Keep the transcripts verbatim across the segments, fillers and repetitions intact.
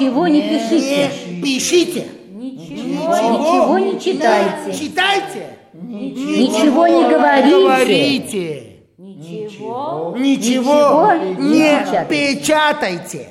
Ничего не пишите. Не пишите. Ничего, ничего не читайте. Читайте. Ничего не говорите. Говорите. Ничего, Ничего не печатайте. печатайте.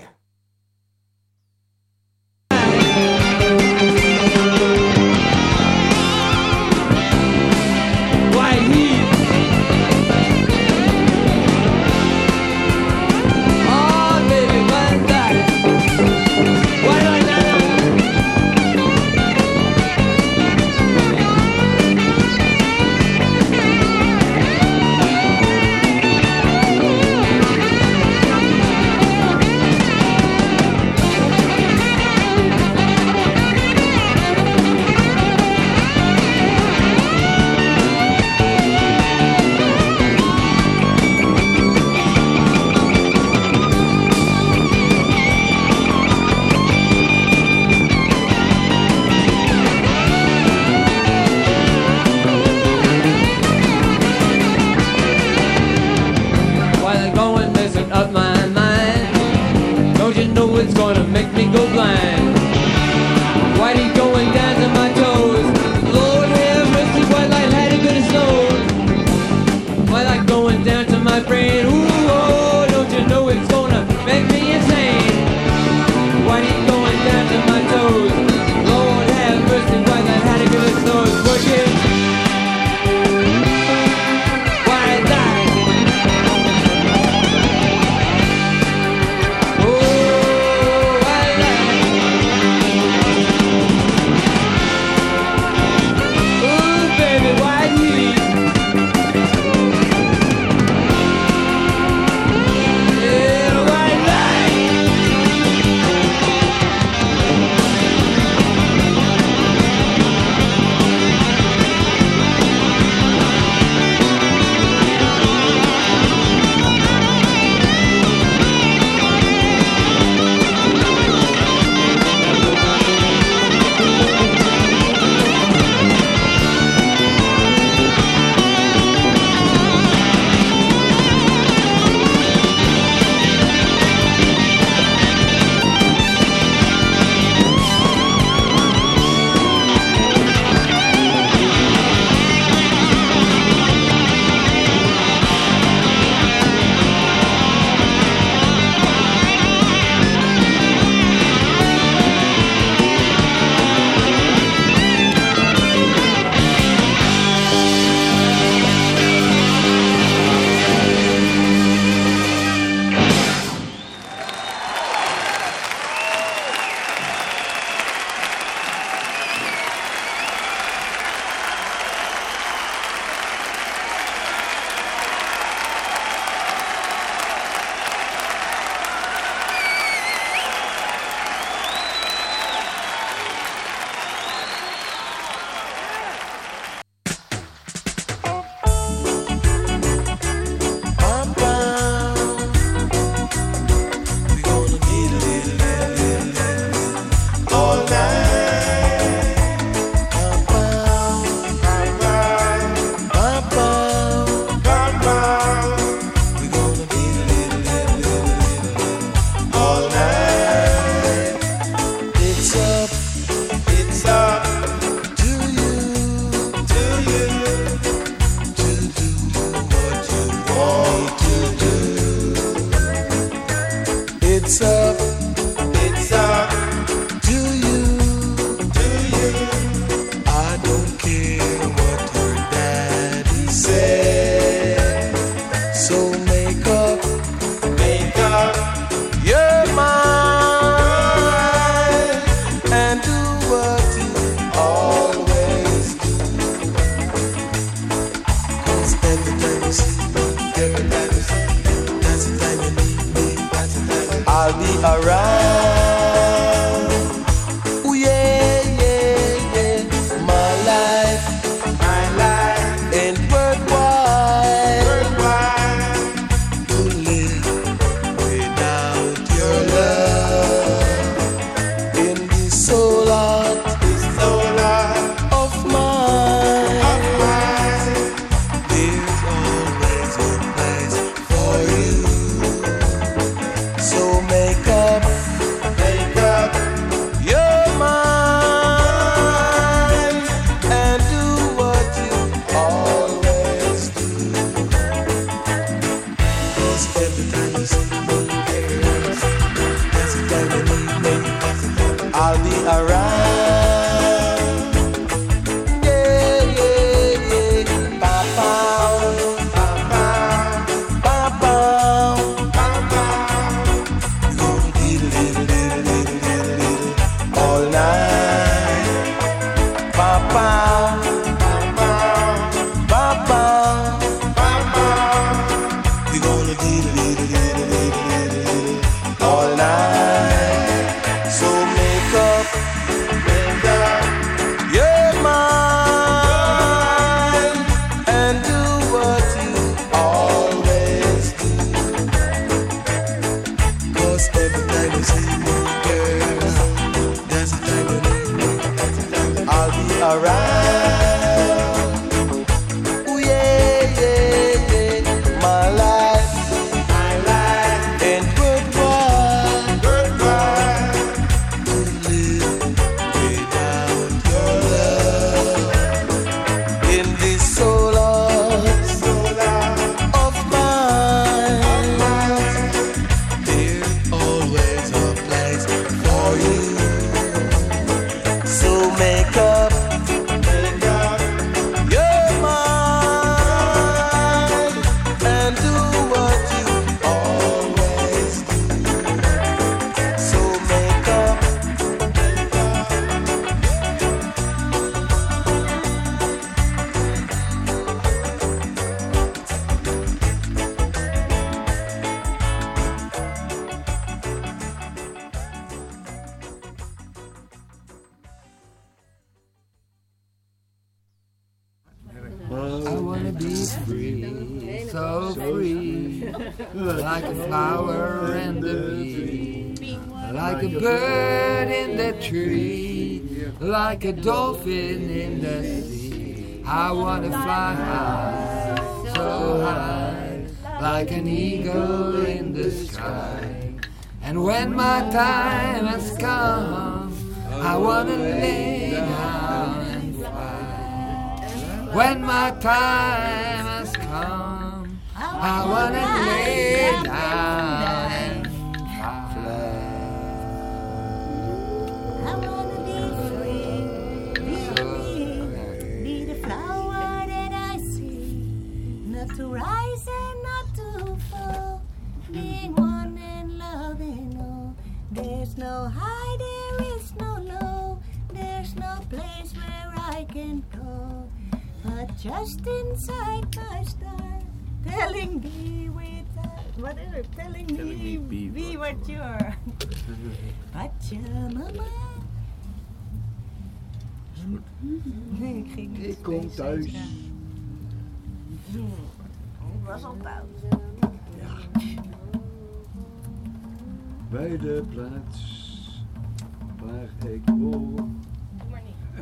Make up free, so free, like a flower and the bee, like a bird in the tree, like a dolphin in the sea. I wanna fly high, so high, like an eagle in the sky. And when my time has come, I wanna lay down and fly. When my time has come, I wanna lay down and fly. I wanna be free, be free, be the flower that I see, not to rise and not to fall, being one and loving all. There's no high, there is no low, there's no place where I can go, but just inside my star, telling me with whatever, telling, telling me, me be, be what you are. Pachamama. Nee, ik ging niet. Ik kom thuis. Ik was al thuis. Ja. Bij de plaats waar ik woon. Doe maar niet.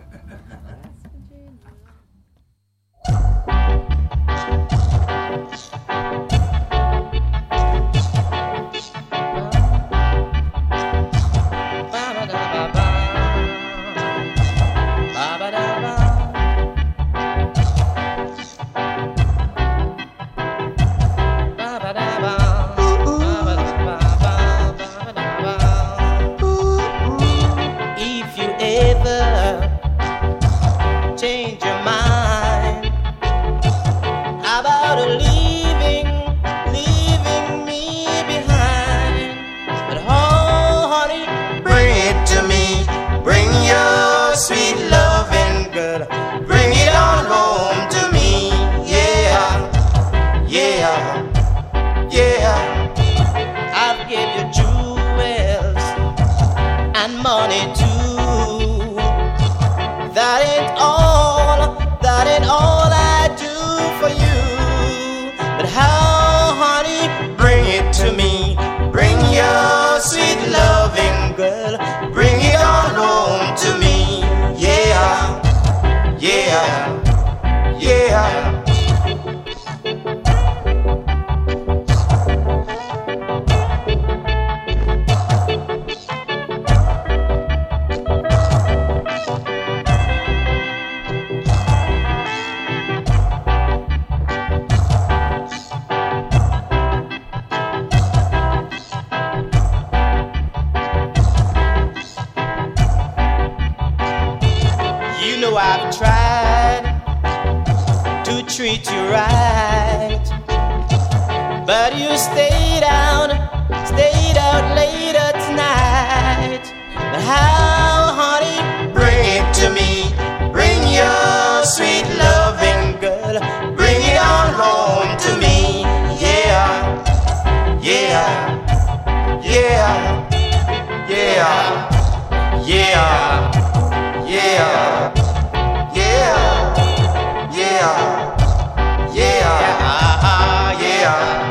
If you ever change your mind about leaving, leaving me behind, but oh honey, bring it to me, bring your sweet loving girl, bring it on home to me, yeah, yeah, yeah. I'll give you jewels and money too. That ain't all, that ain't all I do for you. But how, honey, bring it to me, bring your sweet loving girl, bring it on home to me, yeah, yeah, yeah. You know I've tried to treat you right, but you stayed out, stayed out later tonight. But how, honey, bring it to me, bring your sweet loving girl, bring it on home to me, yeah, yeah, yeah, yeah, yeah. Yeah, yeah, yeah, yeah, yeah.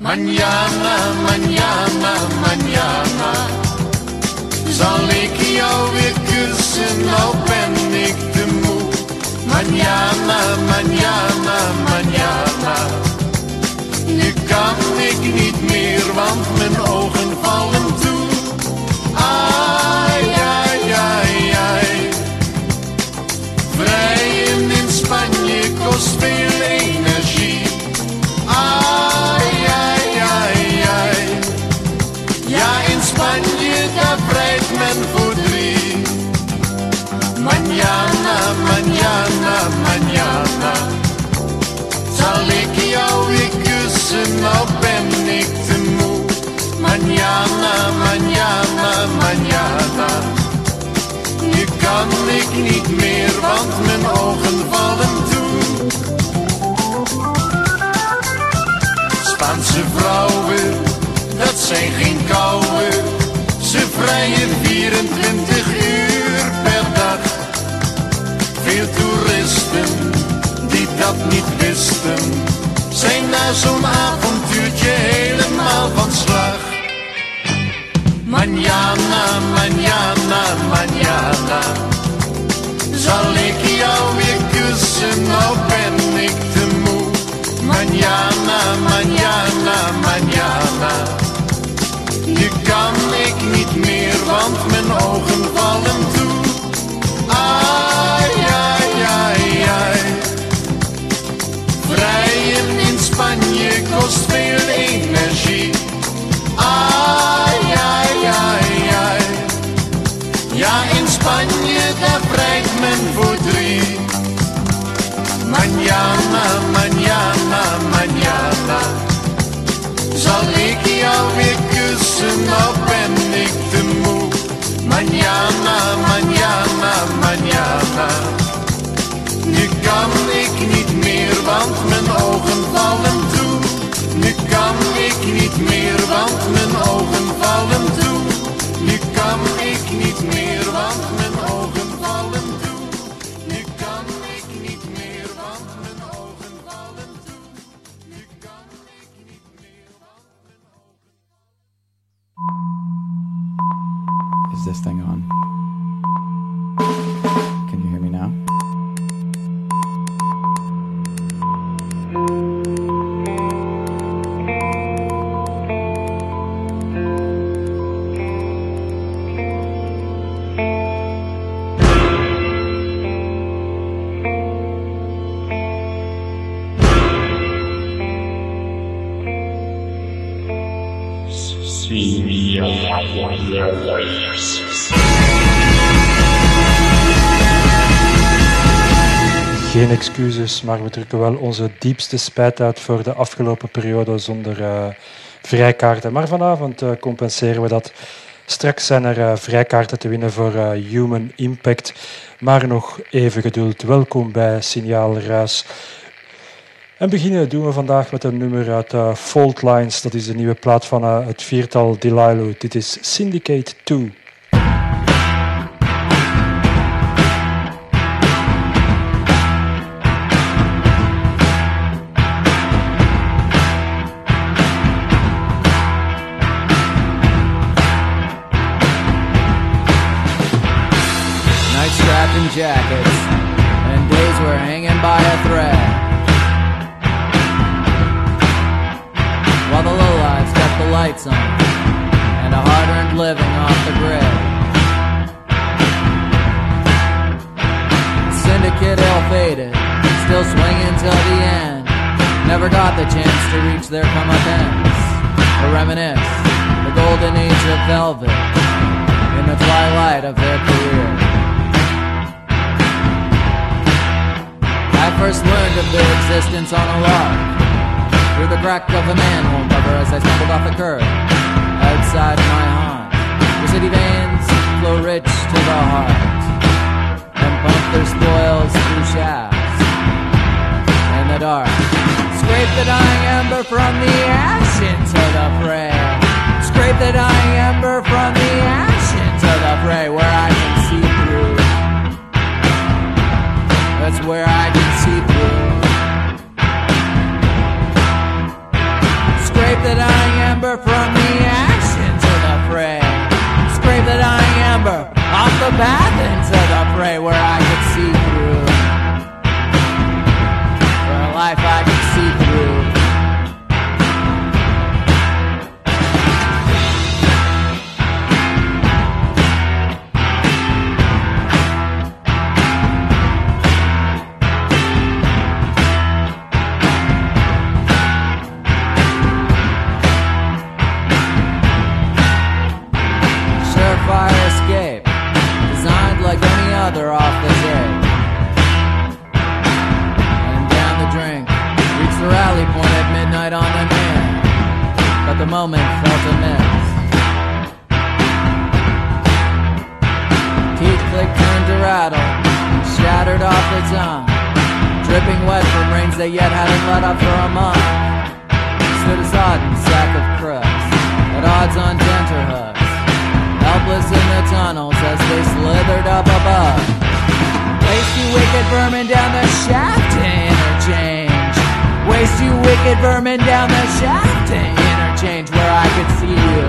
Mañana, mañana, mañana zal ik jou weer kussen, al ben ik te moe. Mañana, mañana, mañana. Nu kan ik niet meer, want mijn ogen vallen toe. Ai, ai, ai, ai. Vrijen in Spanje kost veel energie. Ai, ai, ai, ai. Ja, in Spanje, daar vrijt men voor drie. Mañana, mañana, mañana zal ik jou weer kussen, al ben ik te moe. Mañana, mañana, mañana. Nu kan ik niet meer, want mijn ogen vallen toe. Spaanse vrouwen, dat zijn geen kouwen. Ze vrijen vierentwintig uur per dag. Veel toeristen die dat niet wisten, zijn na zo'n avontuurtje helemaal van slag. Mañana, mañana, mañana zal ik jou weer kussen, al ben ik te moe. Mañana, mañana, mañana. Nu kan ik niet meer, want mijn ogen vallen toe. Ai, ai, ai, ai. Vrijen in Spanje kost veel energie. Ai, ai, ai, ai. Ja, in Spanje, daar vrijt men voor drie. Mañana, mañana, mañana zal ik jou weer kussen, al ben ik te moe. Mañana, mañana, mañana. Nu kan ik niet meer, want mijn ogen vallen toe. Nu kan ik niet meer, want mijn ogen vallen toe. Nu kan ik niet meer, want mijn ogen vallen toe. Nu kan ik niet meer, want mijn ogen vallen toe. Nu kan ik niet meer, want mijn ogen... Is this thing on? Can you hear me now? Geen excuses, maar we drukken wel onze diepste spijt uit voor de afgelopen periode zonder uh, vrijkaarten. Maar vanavond uh, compenseren we dat. Straks zijn er uh, vrijkaarten te winnen voor uh, Human Impact. Maar nog even geduld. Welkom bij Signaal Ruis. En beginnen doen we vandaag met een nummer uit uh, Fault Lines. Dat is de nieuwe plaat van uh, het viertal Delilah. Dit is Syndicate twee. Strapped jackets and days were hanging by a thread, while the lowlights kept the lights on and a hard-earned living off the grid. Syndicate ill-fated, still swinging till the end, never got the chance to reach their comeuppance or reminisce the golden age of velvet in the twilight of their career. I first learned of their existence on a lark, through the crack of a manhole cover as I stumbled off the curb outside my haunt. The city veins flow rich to the heart and pump their spoils through shafts in the dark. Scrape the dying ember from the ash into the fray. Scrape the dying ember from the ash into the fray, where I can see through. That's where I can see through. Scrape the dying ember from the action to the fray. Scrape the dying ember off the path into the fray where I could see through. For a life I could see through. Surefire escape, designed like any other off the tape. And down the drink, reached the rally point at midnight on the man. But the moment felt amiss. Teeth clicked, turned to rattle, shattered off the tongue. Dripping wet from rains that yet hadn't let up for a month. Stood a sodden sack of crust, at odds on tenterhooks. Helpless in the tunnels as they slithered up above. Waste you wicked vermin down the shaft to interchange. Waste you wicked vermin down the shaft to interchange where I could see you.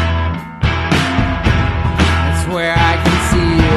It's where I can see you.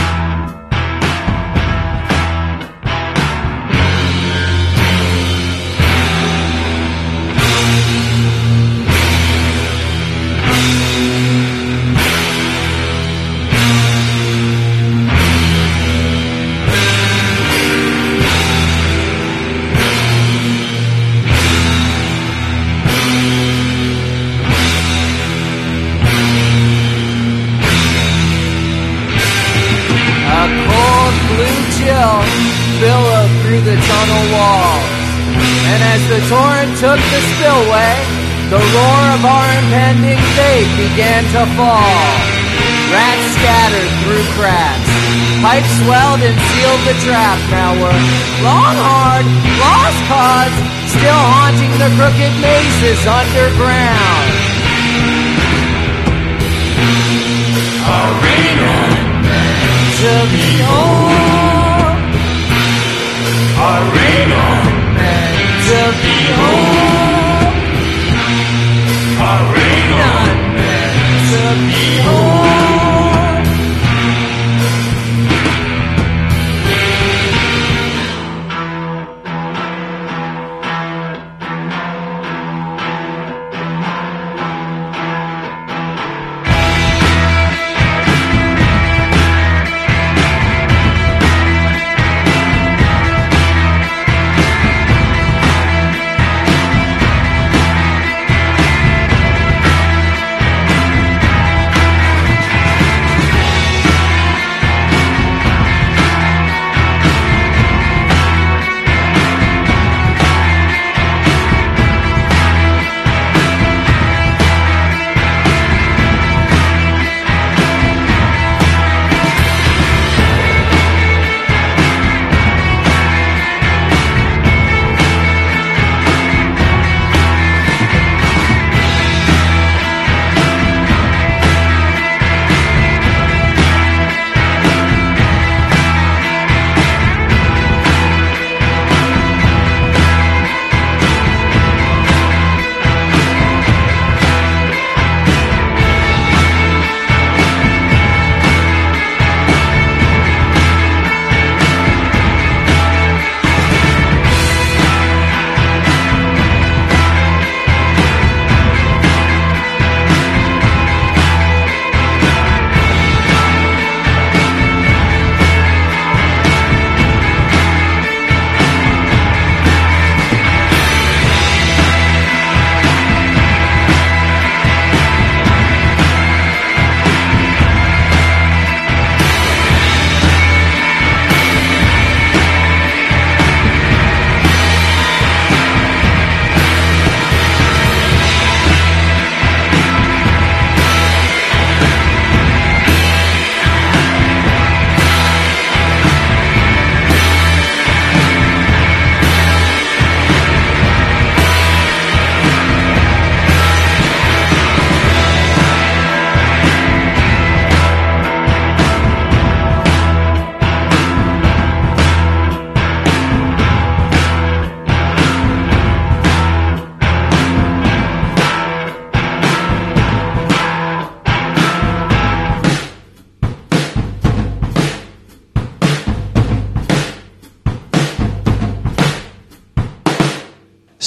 A cold blue chill billowed through the tunnel walls, and as the torrent took the spillway, the roar of our impending fate began to fall. Rats scattered through cracks, pipes swelled and sealed the trap. Now we're long hard, lost cause, still haunting the crooked mazes underground. Arena to behold, arena meant to behold, arena meant to behold.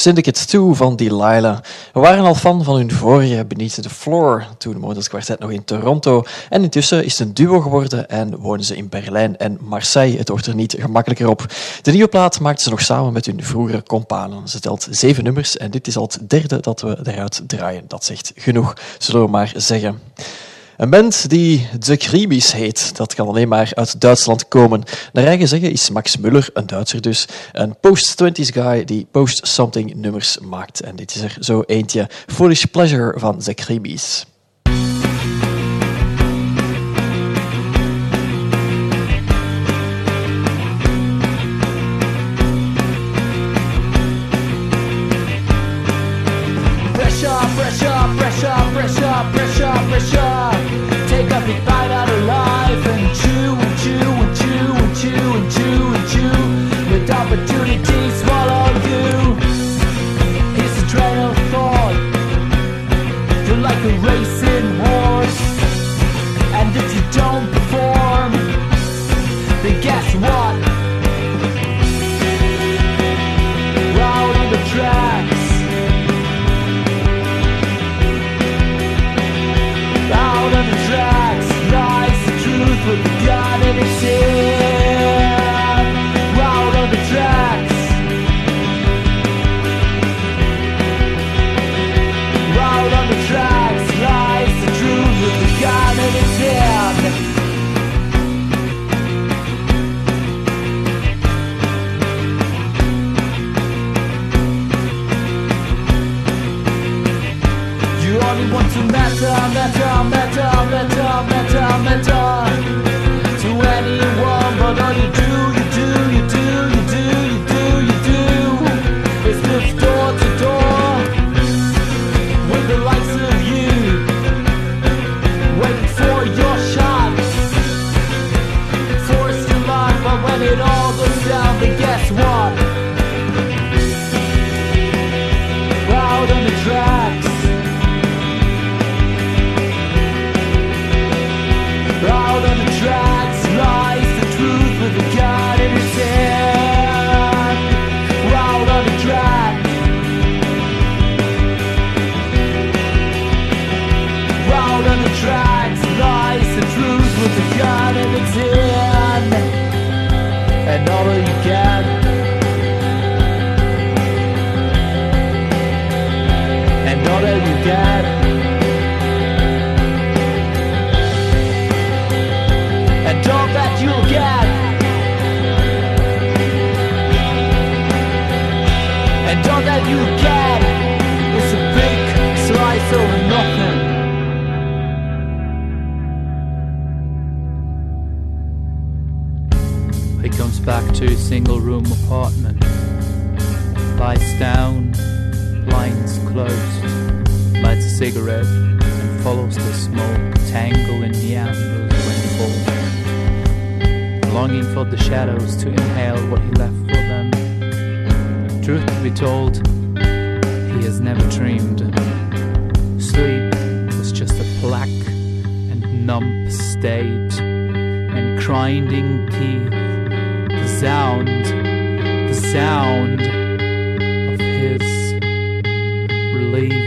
Syndicate twee van Delilah. We waren al fan van hun vorige Beneath the Floor, toen woonde het kwartet nog in Toronto. En intussen is het een duo geworden en wonen ze in Berlijn en Marseille. Het wordt er niet gemakkelijker op. De nieuwe plaat maakten ze nog samen met hun vroegere companen. Ze telt zeven nummers en dit is al het derde dat we eruit draaien. Dat zegt genoeg, zullen we maar zeggen. Een band die The Krimis heet, dat kan alleen maar uit Duitsland komen. Naar eigen zeggen is Max Muller, een Duitser dus, een post-twinties guy die post-something nummers maakt. En dit is er zo eentje, Foolish Pleasure van The Krimis. Pressure, pressure, pressure, pressure, pressure, pressure. Take a big bite out of life and chew and chew and chew and chew and chew and chew. With opportunity swallow you. Here's a train of thought. You're like a racing horse. And if you don't perform, then guess what? Out on the tracks. Out on the tracks lies the truth with the gun in his hand. Out on the tracks. Out on the tracks lies the truth with the gun in his hand. You only want to matter, matter, matter, matter, matter, matter to anyone, but all you do, you do, you do, you do, you do, you do is live door to door with the likes of you, waiting for your shot, force your life, but when it all goes down, then guess what? Out on the tracks. Out on the tracks lies the truth with a gun in his hand. Out on the tracks. Out on the tracks lies the truth with a gun in its hand. And all that you can. And all that you can. And all that you'll get. And all that you'll get is a big slice of nothing. He comes back to his single room apartment, lies down, blinds closed, lights a cigarette and follows the smoke tangle in meanders when he falls, longing for the shadows to inhale what he left for them. Truth to be told, he has never dreamed. Sleep was just a black and numb state, and grinding teeth, the sound, the sound of his relief.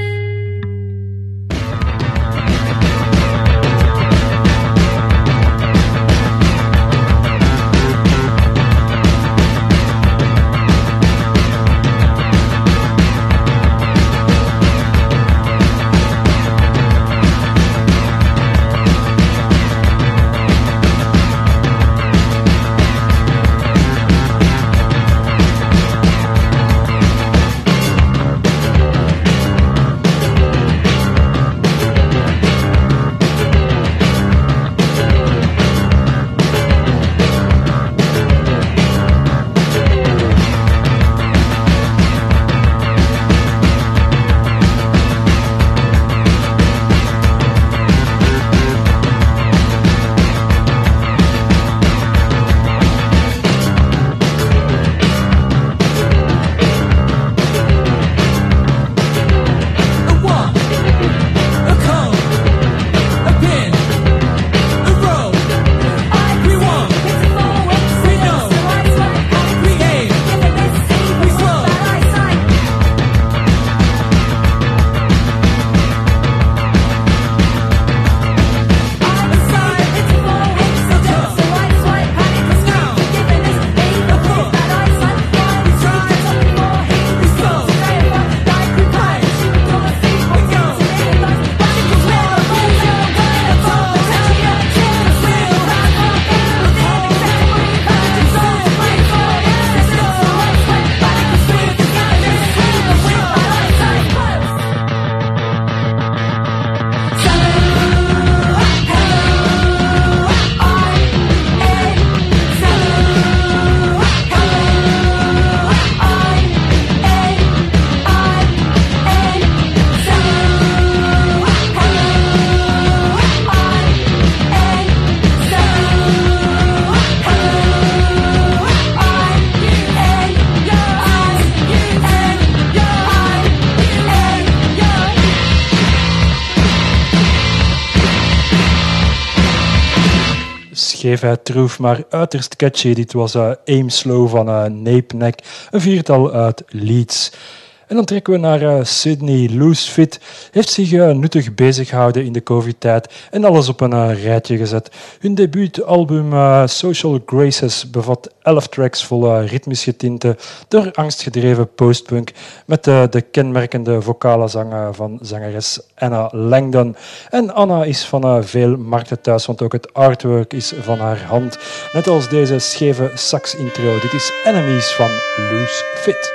scheefheid troef, maar uiterst catchy. Dit was uh, Aim Slow van uh, Nape Neck, een viertal uit Leeds. En dan trekken we naar uh, Sydney. Loose Fit heeft zich uh, nuttig bezig gehouden in de covid-tijd en alles op een uh, rijtje gezet. Hun debuutalbum uh, Social Graces bevat elf tracks vol uh, ritmisch tinte door angstgedreven postpunk met uh, de kenmerkende vocale zang uh, van zangeres Anna Langdon. En Anna is van uh, veel markten thuis, want ook het artwork is van haar hand. Net als deze scheve sax-intro. Dit is Enemies van Loose Fit.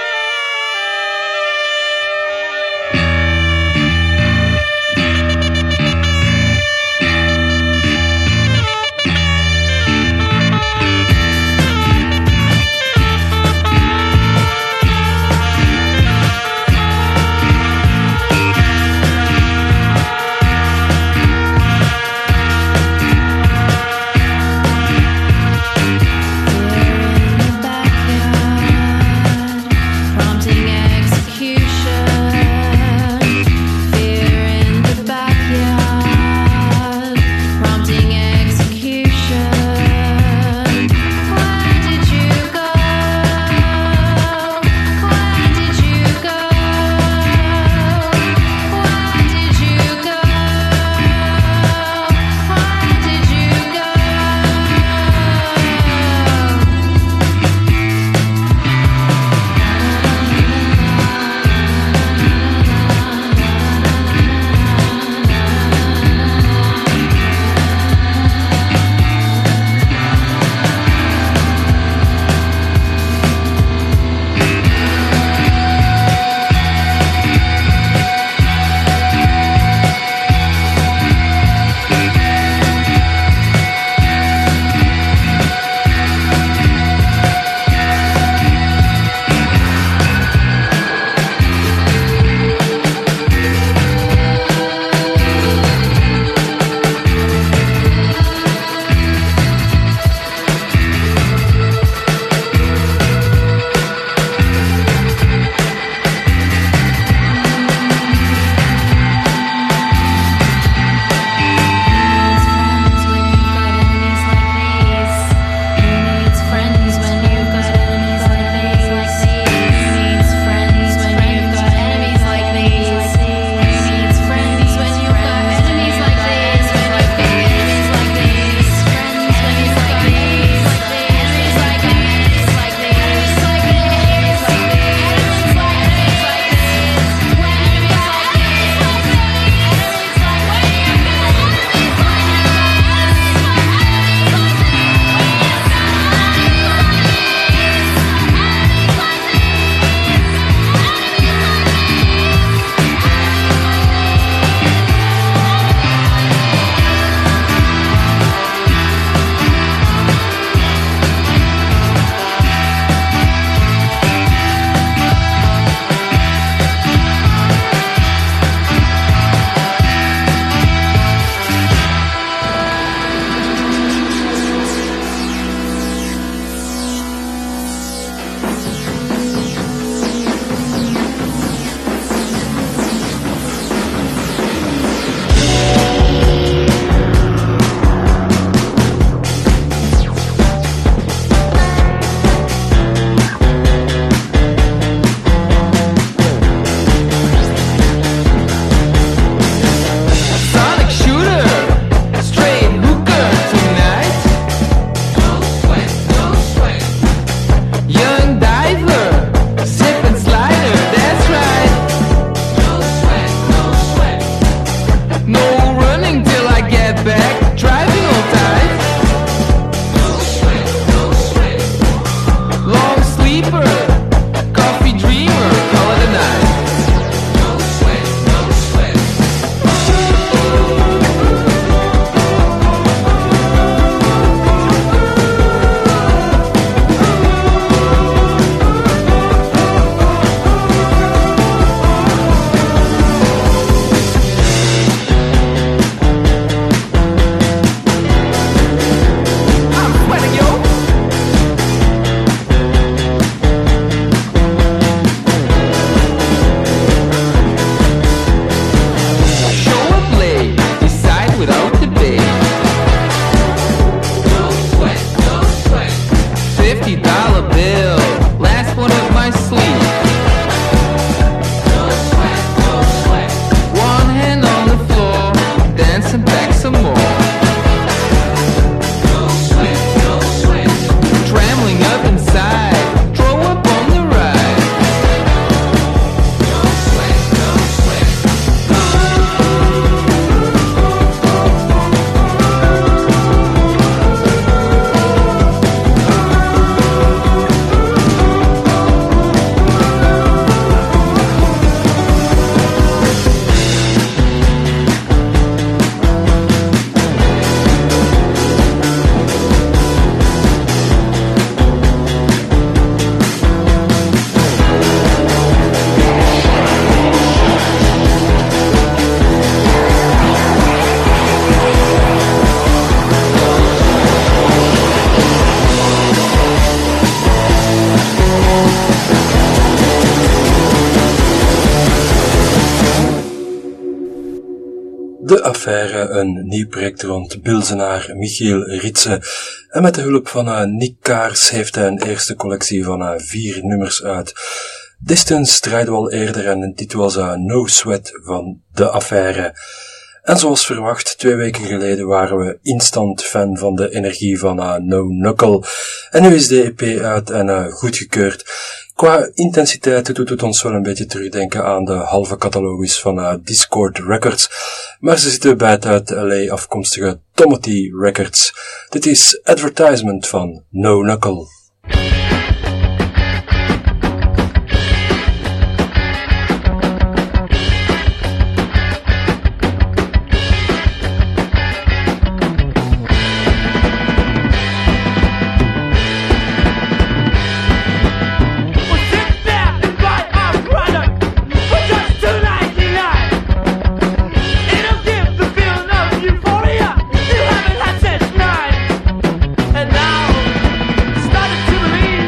Thank De Affaire, een nieuw project rond Bilzenaar Michiel Ritsen. En met de hulp van uh, Nick Kaars heeft hij een eerste collectie van uh, vier nummers uit. Distance draaiden we al eerder en dit was uh, No Sweat van De Affaire. En zoals verwacht, twee weken geleden waren we instant fan van de energie van uh, No Knuckle. En nu is de E P uit en uh, goedgekeurd. Qua intensiteit doet het ons wel een beetje terugdenken aan de halve catalogus van uh, Discord Records. Maar ze zitten bij het uit L A afkomstige Tomati Records. Dit is Advertisement van No Knuckle. And now, started to believe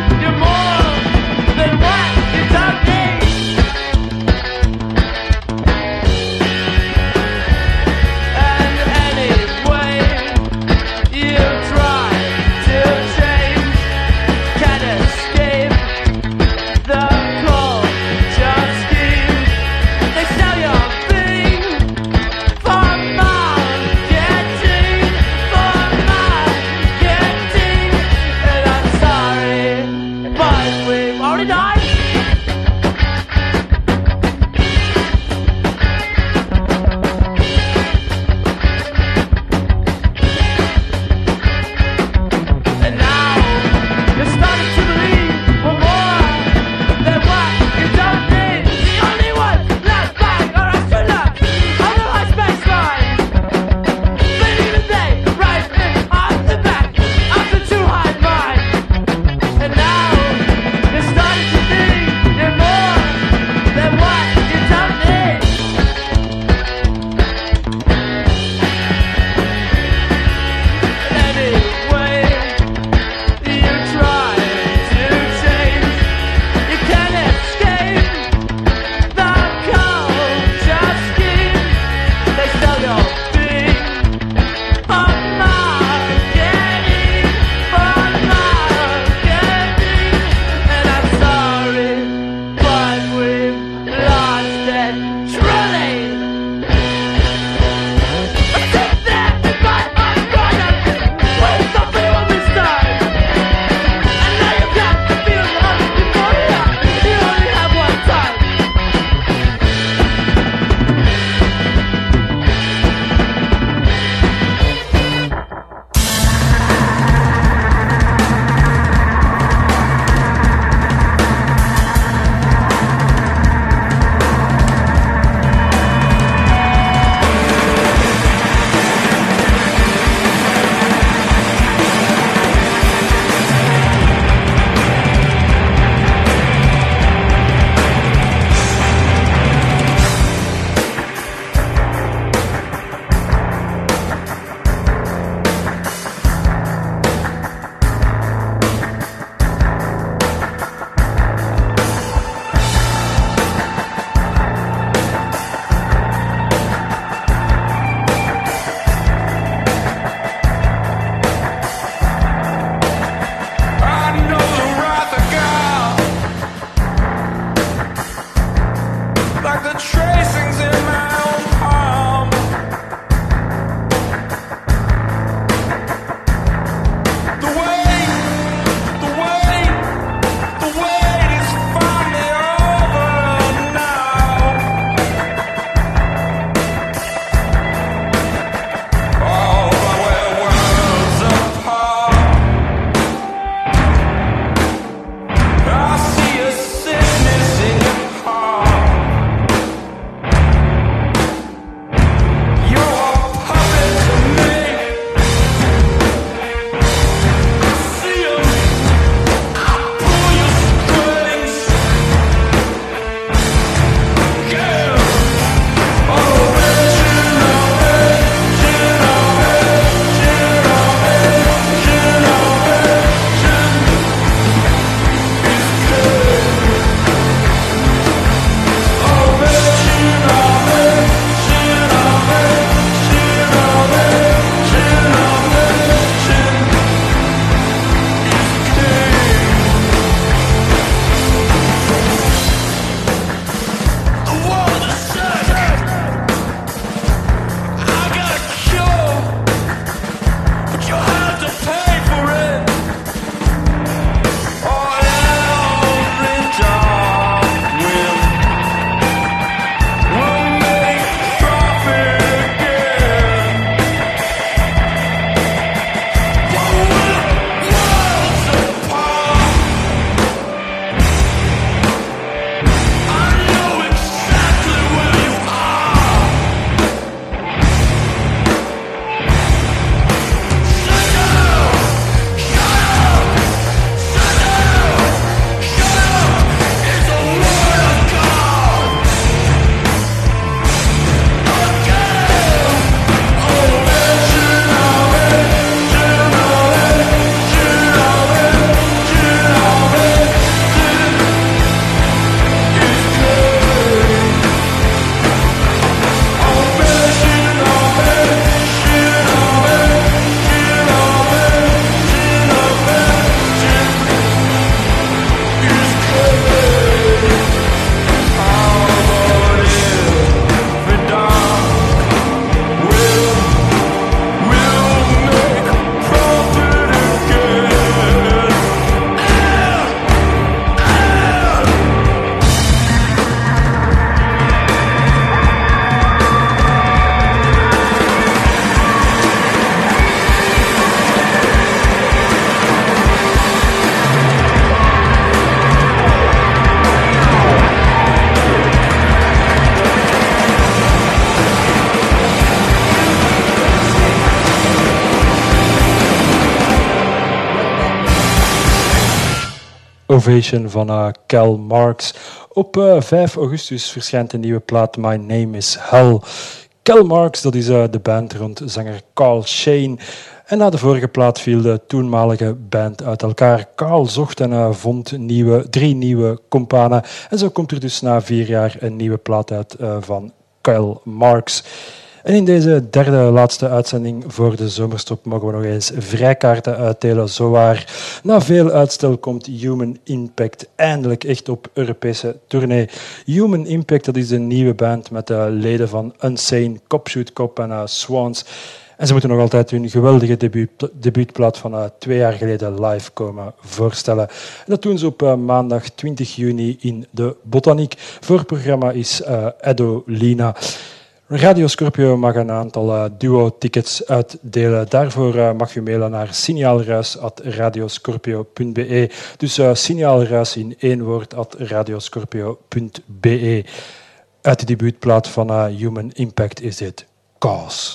Ovation van uh, Cal Marks. Op uh, vijf augustus verschijnt de nieuwe plaat My Name is Hell. Cal Marks, dat is uh, de band rond zanger Carl Shane. En na de vorige plaat viel de toenmalige band uit elkaar. Carl zocht en uh, vond nieuwe, drie nieuwe companen. En zo komt er dus na vier jaar een nieuwe plaat uit uh, van Cal Marks. En in deze derde laatste uitzending voor de zomerstop mogen we nog eens vrijkaarten uitdelen. Zowaar na veel uitstel komt Human Impact eindelijk echt op Europese tournee. Human Impact, dat is de nieuwe band met de leden van Unsane, Cop Shoot Cop en uh, Swans. En ze moeten nog altijd hun geweldige debuut, debuutplaat van uh, twee jaar geleden live komen voorstellen. En dat doen ze op uh, maandag twintig juni in de Botaniek. Voorprogramma is uh, Edolina. Radio Scorpio mag een aantal uh, duo-tickets uitdelen. Daarvoor uh, mag u mailen naar signaalruis apenstaartje radioscorpio punt be. Dus uh, signaalruis in één woord at radioscorpio punt be. Uit de debuutplaat van uh, Human Impact is dit Cause.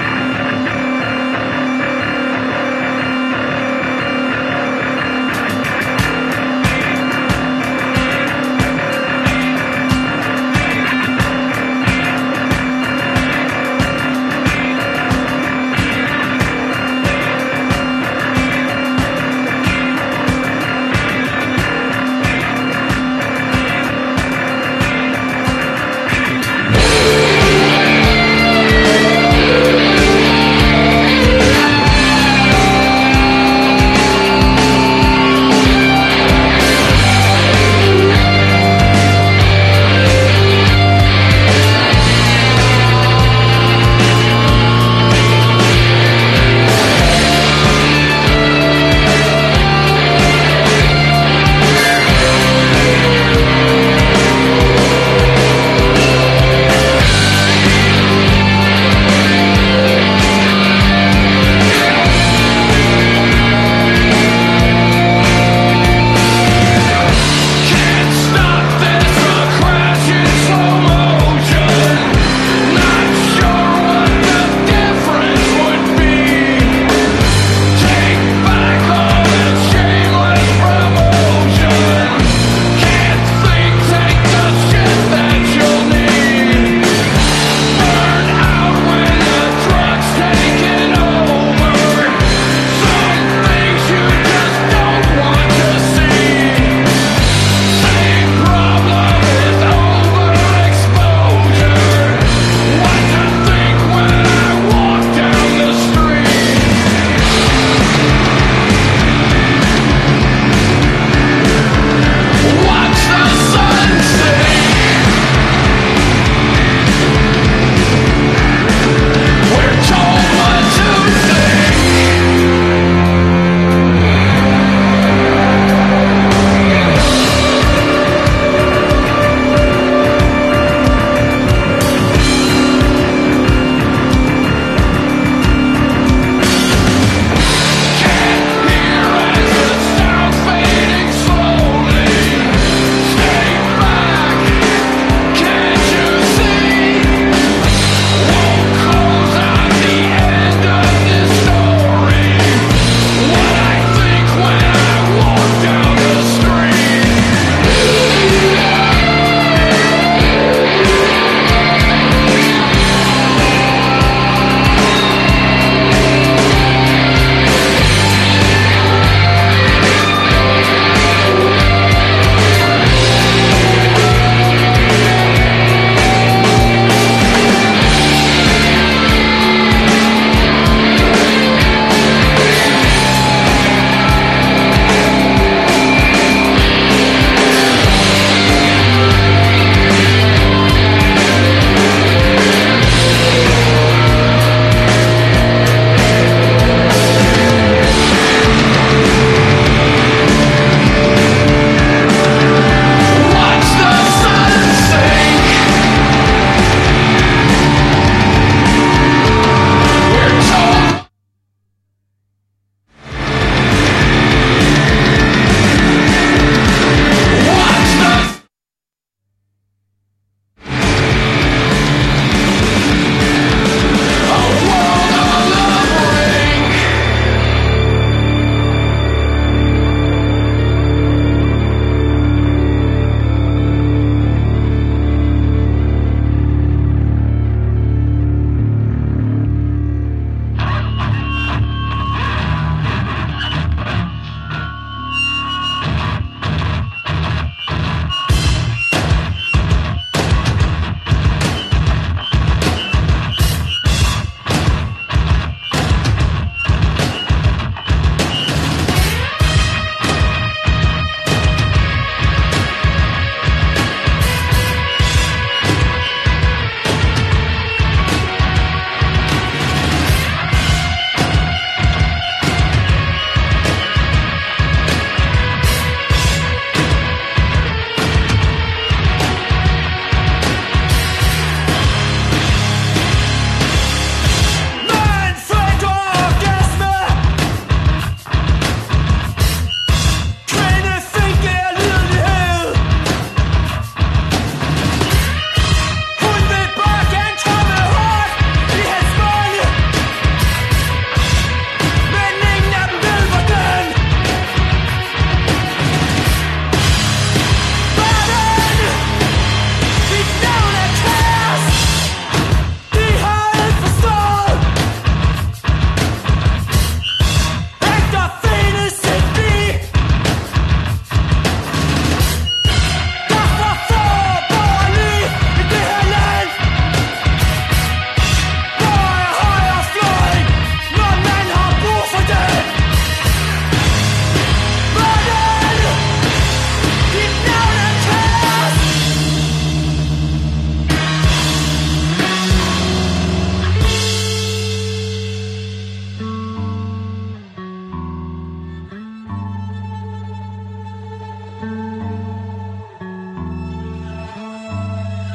Thank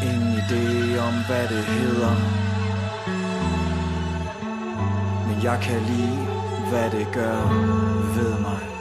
Ingen idé om hvad det hedder, men jeg kan lide hvad det gør ved mig.